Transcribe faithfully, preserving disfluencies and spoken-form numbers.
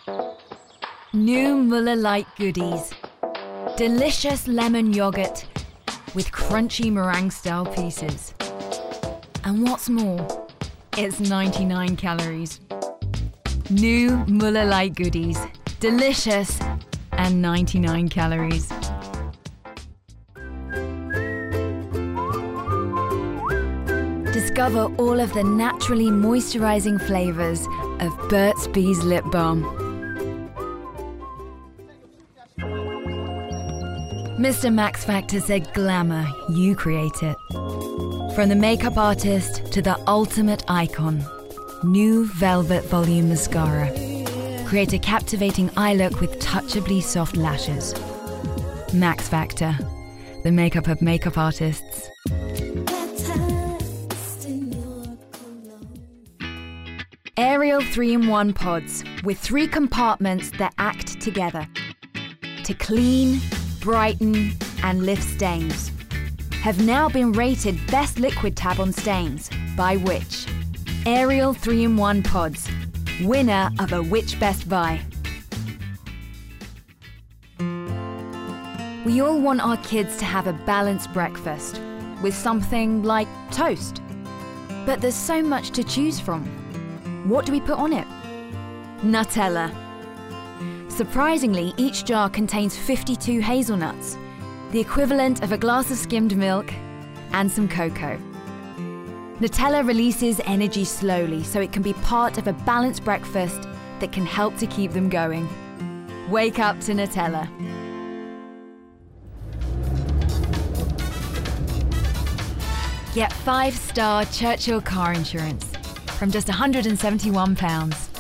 New Muller Light goodies. Delicious lemon yogurt with crunchy meringue-style pieces. And what's more, it's ninety-nine calories. New Muller Light goodies. Delicious and ninety-nine calories. Discover all of the naturally moisturizing flavors of Burt's Bees Lip Balm. Mister Max Factor said glamour, you create it. From the makeup artist to the ultimate icon, new Velvet Volume Mascara. Create a captivating eye look with touchably soft lashes. Max Factor, the makeup of makeup artists. Ariel three in one pods with three compartments that act together to clean, brighten and lift stains have now been rated Best Liquid Tab on Stains by Which. Ariel three in one pods, winner of a Which Best Buy. We all want our kids to have a balanced breakfast with something like toast. But there's so much to choose from. What do we put on it? Nutella. Surprisingly, each jar contains fifty-two hazelnuts, the equivalent of a glass of skimmed milk and some cocoa. Nutella releases energy slowly, so it can be part of a balanced breakfast that can help to keep them going. Wake up to Nutella. Get five-star Churchill car insurance from just one hundred and seventy-one pounds.